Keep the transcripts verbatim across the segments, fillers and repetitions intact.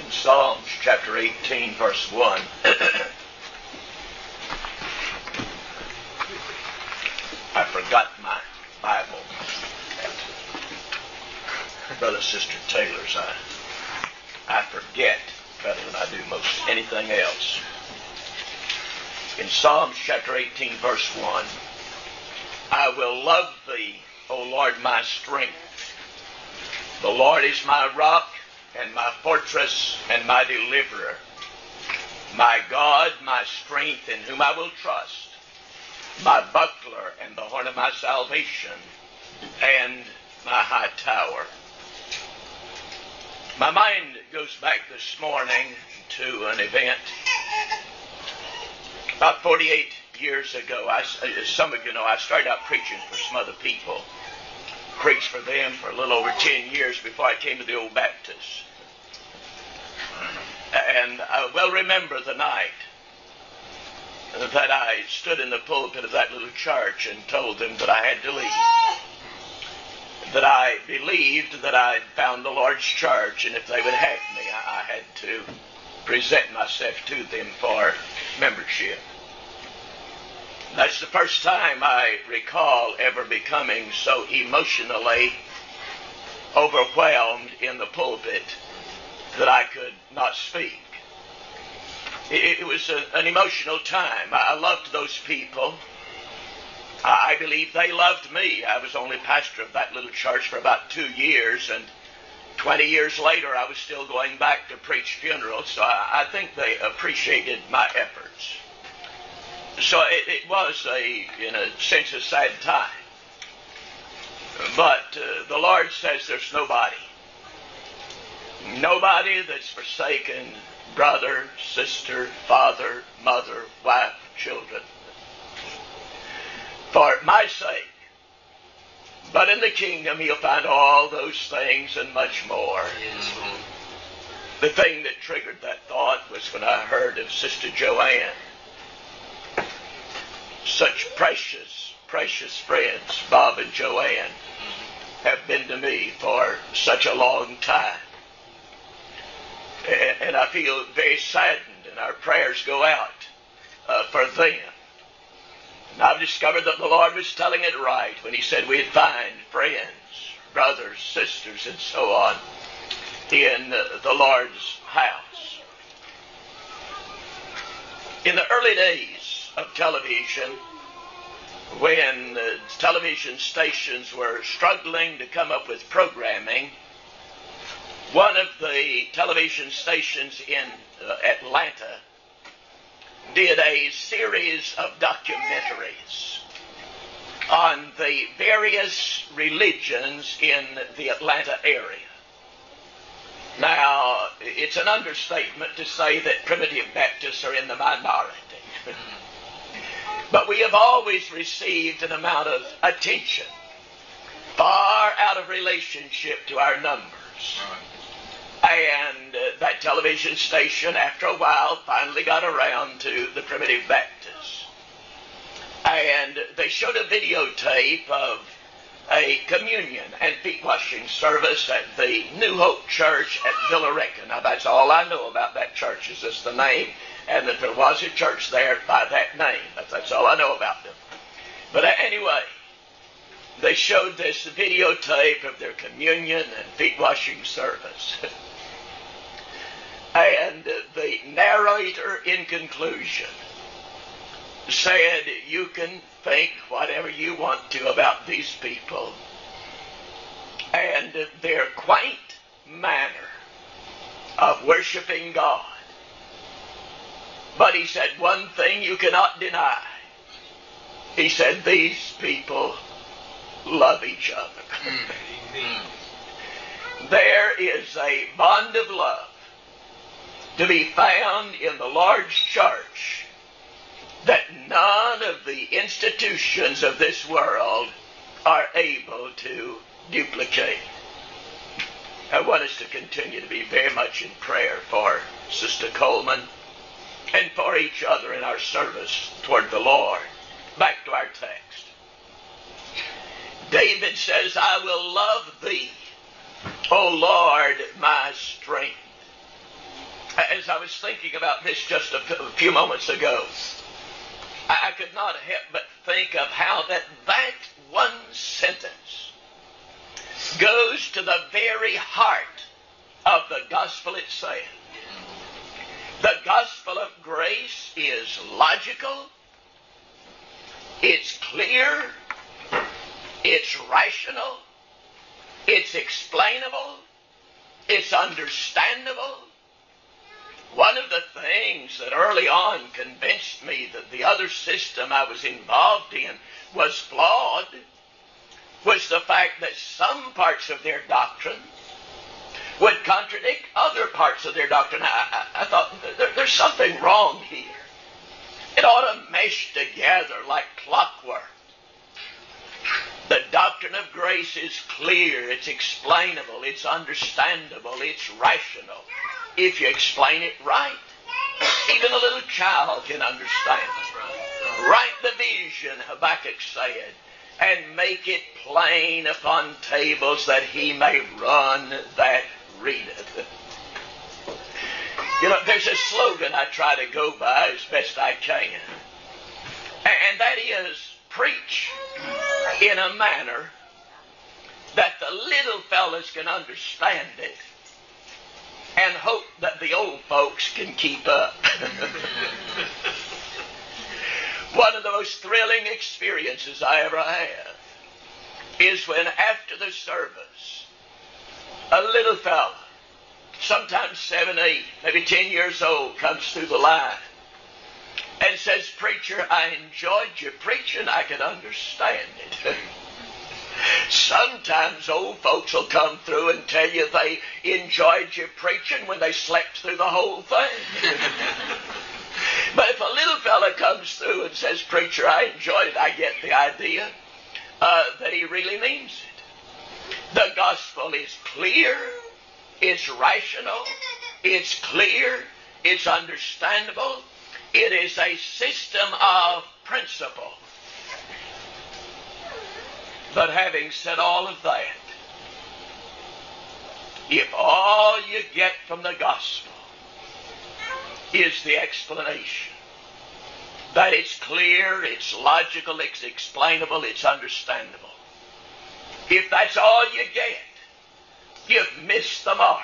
Psalms chapter eighteen, verse one. I forgot my Bible at Brother Sister Taylor's. I, I forget better than I do most anything else. In Psalms chapter eighteen, verse one, I will love thee, O Lord, my strength. The Lord is my rock and my fortress and my deliverer, my God, my strength, in whom I will trust, my buckler and the horn of my salvation, and my high tower. My mind goes back this morning to an event about forty-eight years ago. I, some of you know I started out preaching for some other people. Preached for them for a little over ten years before I came to the Old Baptist. And I well remember the night that I stood in the pulpit of that little church and told them that I had to leave. That I believed that I had found the Lord's church, and if they would have me, I had to present myself to them for membership. That's the first time I recall ever becoming so emotionally overwhelmed in the pulpit that I could not speak. It, it was a, an emotional time. I loved those people. I believe they loved me. I was only pastor of that little church for about two years, and twenty years later I was still going back to preach funerals, so I, I think they appreciated my efforts. So it, it was, a, in a sense, a sad time. But uh, the Lord says there's nobody. Nobody that's forsaken brother, sister, father, mother, wife, children. For my sake. But in the kingdom he'll find all those things and much more. Mm-hmm. The thing that triggered that thought was when I heard of Sister Joanne. Such precious, precious friends, Bob and Joanne, have been to me for such a long time. And I feel very saddened, and our prayers go out uh, for them. And I've discovered that the Lord was telling it right when he said we'd find friends, brothers, sisters, and so on in uh, the Lord's house. In the early days of television, when uh, television stations were struggling to come up with programming, one of the television stations in uh, Atlanta did a series of documentaries on the various religions in the Atlanta area. Now, it's an understatement to say that Primitive Baptists are in the minority. But we have always received an amount of attention far out of relationship to our numbers. And uh, that television station, after a while, finally got around to the Primitive Baptists. And they showed a videotape of a communion and feet washing service at the New Hope Church at Villa Rica. Now, that's all I know about that church, is just the name, and that there was a church there by that name. That's, that's all I know about them. But uh, anyway, they showed this videotape of their communion and feet washing service. And the narrator, in conclusion, said, you can think whatever you want to about these people and their quaint manner of worshiping God. But he said, one thing you cannot deny. He said, these people love each other. There is a bond of love to be found in the Lord's church that none of the institutions of this world are able to duplicate. I want us to continue to be very much in prayer for Sister Coleman and for each other in our service toward the Lord. Back to our text. David says, I will love thee, O Lord, my strength. as I was thinking about this just a few moments ago, I could not help but think of how that that one sentence goes to the very heart of the gospel itself. The gospel of grace is logical, it's clear, it's rational, it's explainable, it's understandable. One of the things that early on convinced me that the other system I was involved in was flawed was the fact that some parts of their doctrine would contradict other parts of their doctrine. I, I, I thought, there, there's something wrong here. It ought to mesh together like clockwork. The doctrine of grace is clear, it's explainable, it's understandable, it's rational. If you explain it right, even a little child can understand it. Write the vision, Habakkuk said, and make it plain upon tables that he may run that readeth. You know, there's a slogan I try to go by as best I can, and that is, preach in a manner that the little fellas can understand it, and hope that the old folks can keep up. One of the most thrilling experiences I ever had is when after the service, a little fella, sometimes seven, eight, maybe ten years old, comes through the line and says, "Preacher, I enjoyed your preaching. I could understand it." Sometimes old folks will come through and tell you they enjoyed your preaching when they slept through the whole thing. But if a little fella comes through and says, "Preacher, I enjoyed it," I get the idea uh, that he really means it. The gospel is clear, it's rational, it's clear, it's understandable. It is a system of principle. But having said all of that, if all you get from the gospel is the explanation, that it's clear, it's logical, it's explainable, it's understandable, if that's all you get, you've missed the mark.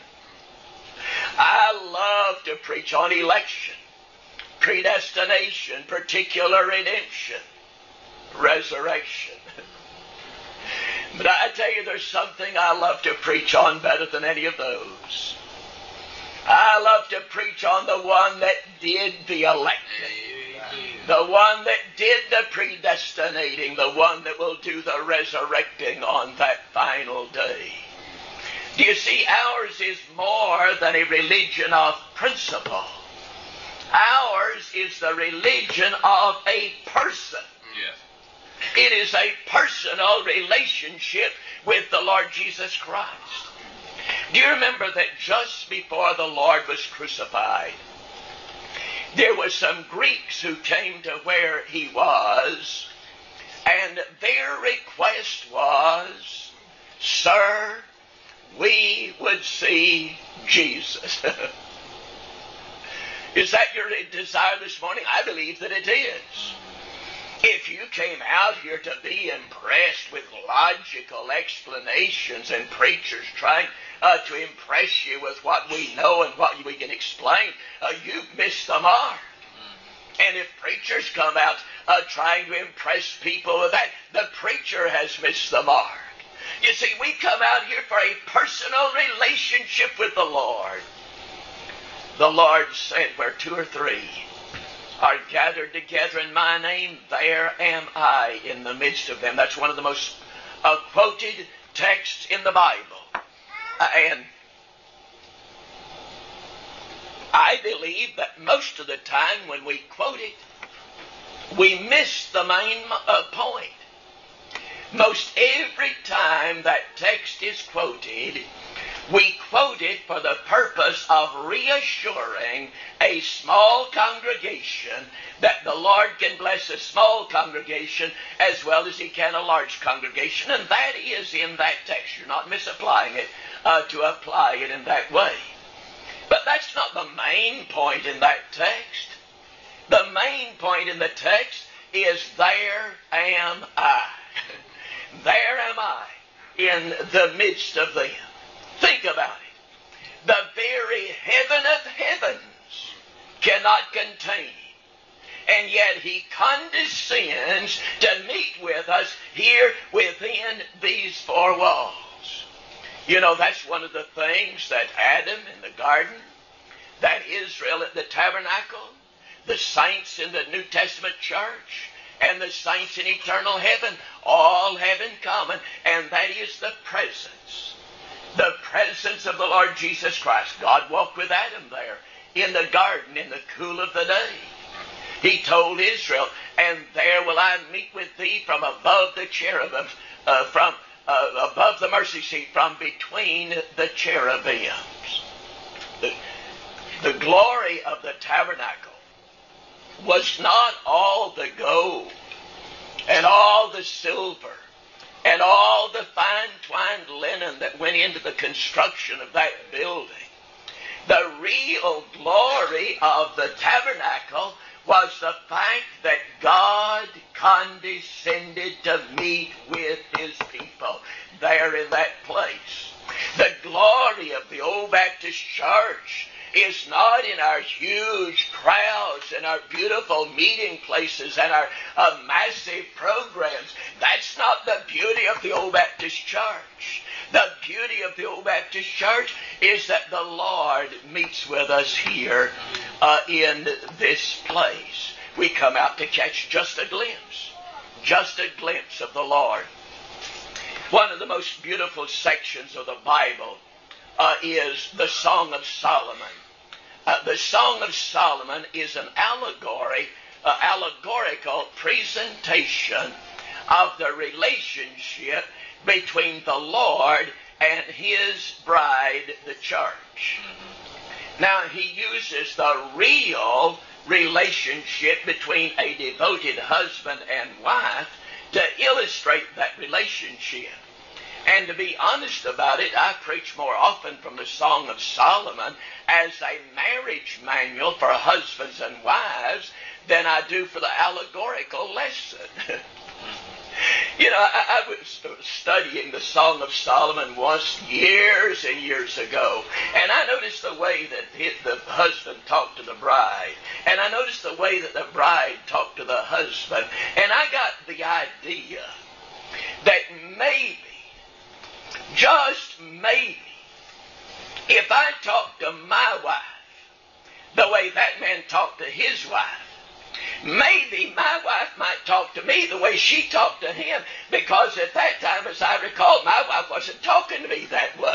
I love to preach on election, predestination, particular redemption, resurrection. But I tell you, there's something I love to preach on better than any of those. I love to preach on the one that did the electing, the one that did the predestinating, the one that will do the resurrecting on that final day. Do you see, ours is more than a religion of principle. Ours is the religion of a person. Yes. It is a personal relationship with the Lord Jesus Christ. Do you remember that just before the Lord was crucified, there were some Greeks who came to where he was, and their request was, "Sir, we would see Jesus." Is that your desire this morning? I believe that it is. If you came out here to be impressed with logical explanations and preachers trying uh, to impress you with what we know and what we can explain, uh, you've missed the mark. And if preachers come out uh, trying to impress people with that, the preacher has missed the mark. You see, we come out here for a personal relationship with the Lord. The Lord said, "Where two or three are gathered together in my name, there am I in the midst of them." That's one of the most uh, quoted texts in the Bible. Uh, and I believe that most of the time when we quote it, we miss the main uh, point. Most every time that text is quoted, we quote it for the purpose of reassuring a small congregation that the Lord can bless a small congregation as well as he can a large congregation. And that is in that text. You're not misapplying it uh, to apply it in that way. But that's that's not the main point in that text. The main point in the text is, there am I. There am I in the midst of them. Think about it. The very heaven of heavens cannot contain him. And yet he condescends to meet with us here within these four walls. You know, that's one of the things that Adam in the garden, that Israel at the tabernacle, the saints in the New Testament church, and the saints in eternal heaven all have in common, and that is the presence. The presence of the Lord Jesus Christ. God walked with Adam there in the garden in the cool of the day. He told Israel, and there will I meet with thee from above the cherubim, uh, from uh, above the mercy seat, from between the cherubims. The, the glory of the tabernacle was not all the gold and all the silver and all the fine twined linen that went into the construction of that building. The real glory of the tabernacle was the fact that God condescended to meet with his people there in that place. The glory of the Old Baptist Church is not in our huge crowds and our beautiful meeting places and our uh, massive programs. That's not the beauty of the Old Baptist Church. The beauty of the Old Baptist Church is that the Lord meets with us here uh, in this place. We come out to catch just a glimpse, just a glimpse of the Lord. One of the most beautiful sections of the Bible uh, is the Song of Solomon. Uh, the Song of Solomon is an allegory, uh, allegorical presentation of the relationship between the Lord and his bride, the church. Now, he uses the real relationship between a devoted husband and wife to illustrate that relationship. And to be honest about it, I preach more often from the Song of Solomon as a marriage manual for husbands and wives than I do for the allegorical lesson. You know, I, I was studying the Song of Solomon once years and years ago, and I noticed the way that his, the husband talked to the bride, and I noticed the way that the bride talked to the husband, and I got the idea that maybe, just maybe, if I talked to my wife the way that man talked to his wife, maybe my wife might talk to me the way she talked to him, because at that time, as I recall, my wife wasn't talking to me that way.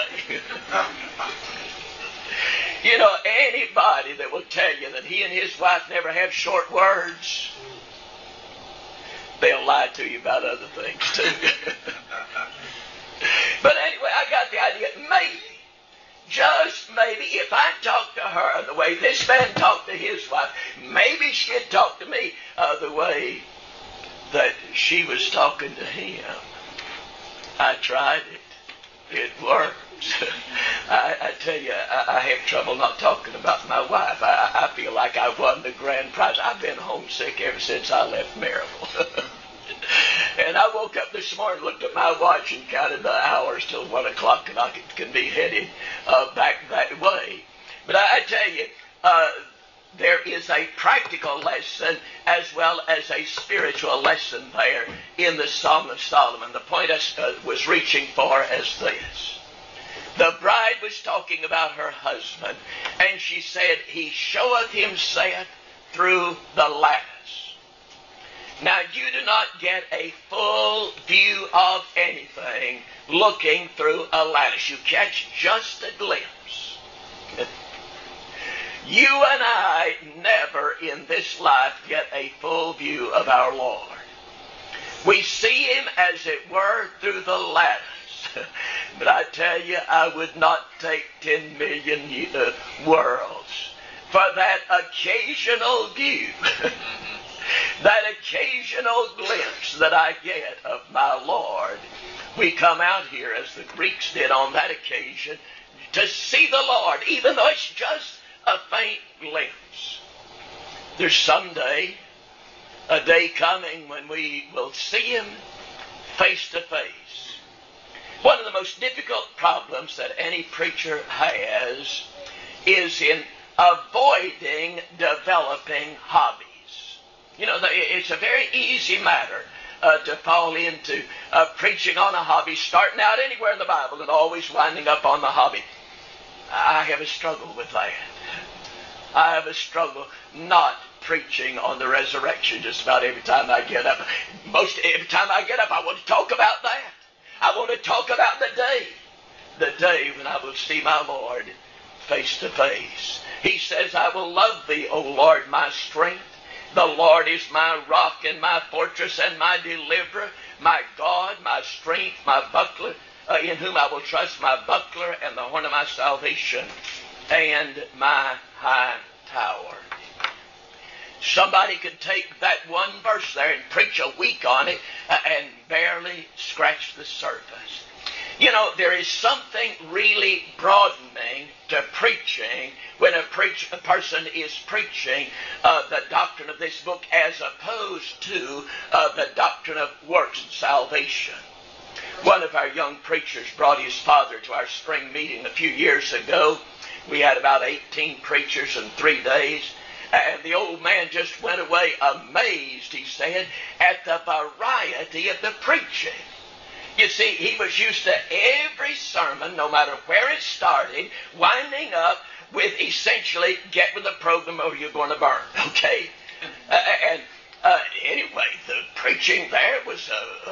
You know, anybody that will tell you that he and his wife never have short words, they'll lie to you about other things too. But anyway, I got the idea, maybe, just maybe, if I talked to her the way this man talked to his wife, maybe she'd talk to me uh, the way that she was talking to him. I tried it. It works. I, I tell you, I, I have trouble not talking about my wife. I, I feel like I won the grand prize. I've been homesick ever since I left Maryville. And I woke up this morning, looked at my watch, and counted the hours till one o'clock, and I can, can be headed uh, back that way. But I, I tell you, uh, there is a practical lesson as well as a spiritual lesson there in the Song of Solomon. The point I uh, was reaching for is this. The bride was talking about her husband, and she said, he showeth himself through the lattice. Now, you do not get a full view of anything looking through a lattice. You catch just a glimpse. You and I never in this life get a full view of our Lord. We see him, as it were, through the lattice. But I tell you, I would not take ten million uh, worlds for that occasional view. That occasional glimpse that I get of my Lord. We come out here, as the Greeks did on that occasion, to see the Lord, even though it's just a There's someday a day coming when we will see Him face to face. One of the most difficult problems that any preacher has is in avoiding developing hobbies. You know, it's a very easy matter uh, to fall into uh, preaching on a hobby, starting out anywhere in the Bible and always winding up on the hobby. I have a struggle with that. I have a struggle not preaching on the resurrection just about every time I get up. Most every time I get up, I want to talk about that. I want to talk about the day. The day when I will see my Lord face to face. He says, I will love thee, O Lord, my strength. The Lord is my rock and my fortress and my deliverer, my God, my strength, my buckler, uh, in whom I will trust, my buckler and the horn of my salvation, and my high tower. Somebody could take that one verse there and preach a week on it uh, and barely scratch the surface. You know, there is something really broadening to preaching when a, preach, a person is preaching uh, the doctrine of this book as opposed to uh, the doctrine of works and salvation. One of our young preachers brought his father to our spring meeting a few years ago. We had about eighteen preachers in three days. And the old man just went away amazed, he said, at the variety of the preaching. You see, he was used to every sermon, no matter where it started, winding up with essentially, get with the program or you're going to burn, okay? Uh, and uh, anyway, the preaching there was uh,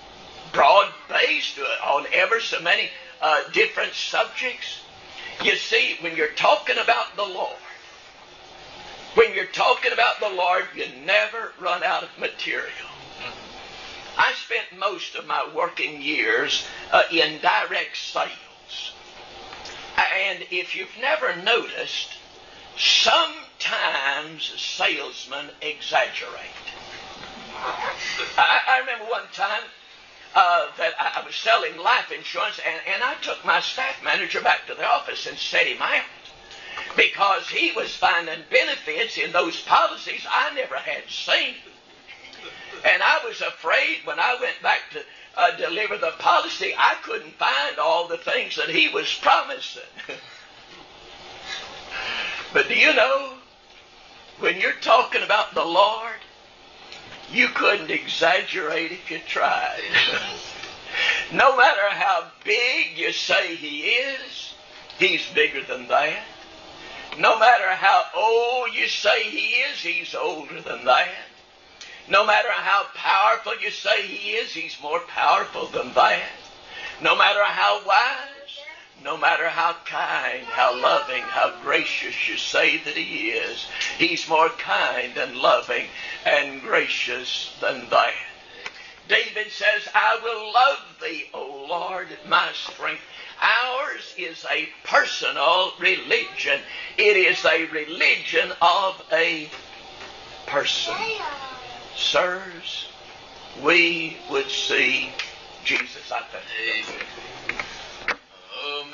broad-based uh, on ever so many uh, different subjects. You see, when you're talking about the Lord, when you're talking about the Lord, you never run out of material. I spent most of my working years uh, in direct sales. And if you've never noticed, sometimes salesmen exaggerate. I, I remember one time uh, that I was selling life insurance, and, and I took my staff manager back to the office and set him out, because he was finding benefits in those policies I never had seen. And I was afraid when I went back to uh, deliver the policy, I couldn't find all the things that he was promising. But do you know, when you're talking about the Lord, you couldn't exaggerate if you tried. No matter how big you say He is, He's bigger than that. No matter how old you say He is, He's older than that. No matter how powerful you say He is, He's more powerful than that. No matter how wise, no matter how kind, how loving, how gracious you say that He is, He's more kind and loving and gracious than that. David says, I will love Thee, O Lord, my strength. Ours is a personal religion. It is a religion of a person. Sirs, we would see Jesus. I think.